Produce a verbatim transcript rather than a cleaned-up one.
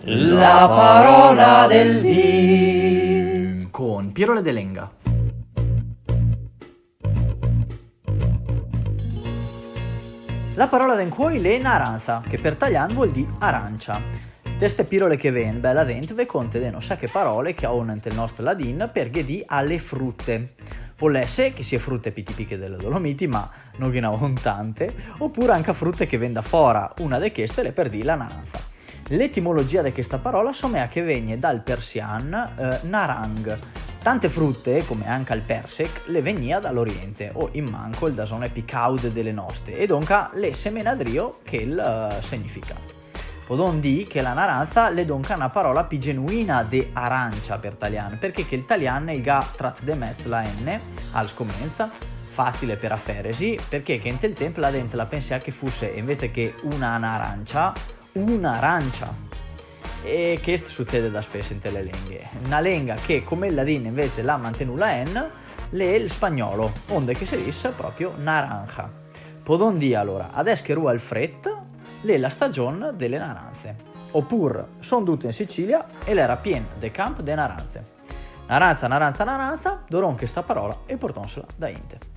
La parola del dì con Piero De Lenga. La parola d'en cuoi l'è naranza, che per taglian vuol dire arancia. Queste pirole che ven, bella dent, ve conte de non sa che parole che hanno nel nostro ladin per di alle frutte. Può essere che sia frutte più tipiche delle Dolomiti, ma non ne ho tante, oppure anche frutte che venda fora, una di queste le per dire la naranza. L'etimologia di questa parola somea che viene dal persian eh, narang. Tante frutte, come anche il persec, le venia dall'Oriente, o in manco il da zone più caude delle nostre, e donca le semenadrio che il uh, significa. Podon di che la naranza le donca una parola più genuina de arancia per talian, perché che il talian il ga trat de mezz la n, al scomenza, facile per afferesi, perché che in tel tempo la gente la pensa che fosse, invece che una narancia, un'arancia. E che succede da spesso in telle lingue. Una lingua che come il ladino invece l'ha mantenuta la n, le il spagnolo, onde che si dice proprio naranja. Podon di allora, adesso che rua il fret, le la stagione delle naranze. Oppure, sono tutte in Sicilia e l'era piena de camp de naranze. Naranza, naranza, naranza, doron che sta parola e portonsela da inte.